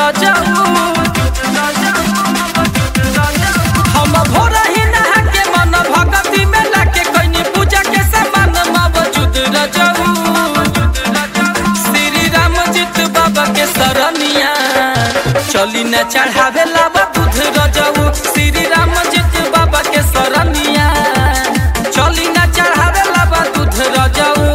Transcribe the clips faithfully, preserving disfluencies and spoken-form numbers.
रजाऊ हम भोर ही नहा के मन भगती में लाके कइनी पूजा के सामान मौजूद रजाऊ श्री राम जीत बाबा के सरनिया चली न चढ़ावे लावा दूध रजाऊ श्री राम जीत बाबा के सरनिया चली न चढ़ावे लावा दूध रजाऊ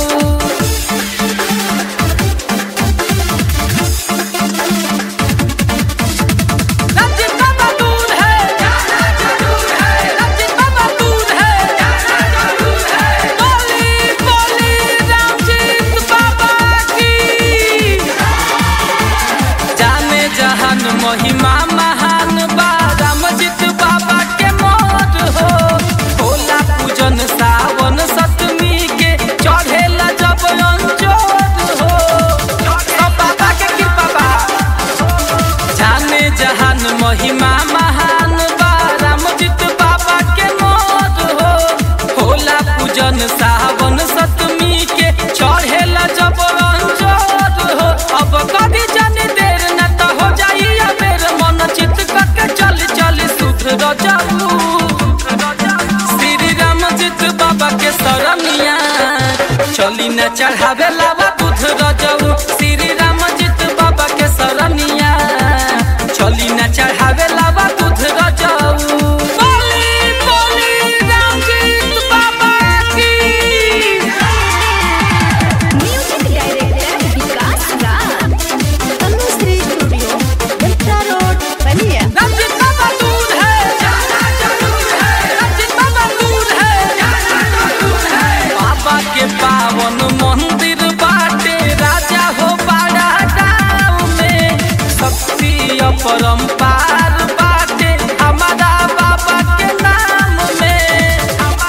महिमा महान बा रामजीत बाबा के मोर हो होला पूजन सावन सतमी के चढ़ेला जब अंजोर हो सब बाबा के कृपा बा जाने जहान महिमा महान बा रामजीत बाबा के मोर हो होला पूजन सावन सतमी के चढ़ेला जब अंजोर हो अब कभी जाने देर न तो हो जाई चित करके चल चल सुध रजाऊ श्री राम जीत बाबा के सरनिया चली न चढ़ावे लावा दूध रजाऊ श्री राम जीत बाबा के सरनिया चली न चढ़ावे लावा दूध रजाऊ पावन मंदिर बाटे राजा हो बड़ा गाँव में शक्ति अपरंपार बाटे हमारा बाबा के नाम में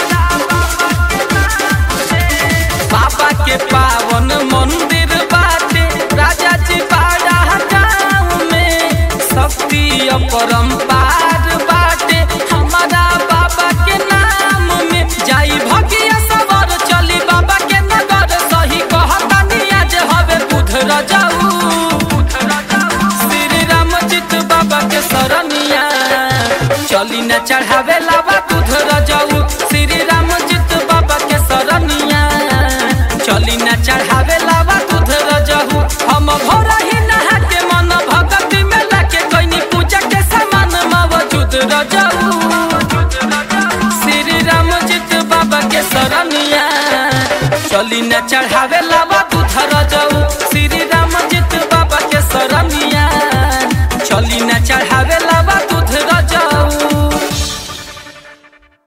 बाबा के पावन मंदिर बाटे राजा जी बड़ा गाँव में शक्ति अपरंपार बाटे हमारा बाबा के नाम में जाई भगिया सवर चली बाबा के नगर सही कहतानी आज हवे बुध रजाऊ श्री राम जीत बाबा के सरनिया चली न चढ़ावे लावा दूध रजाऊ।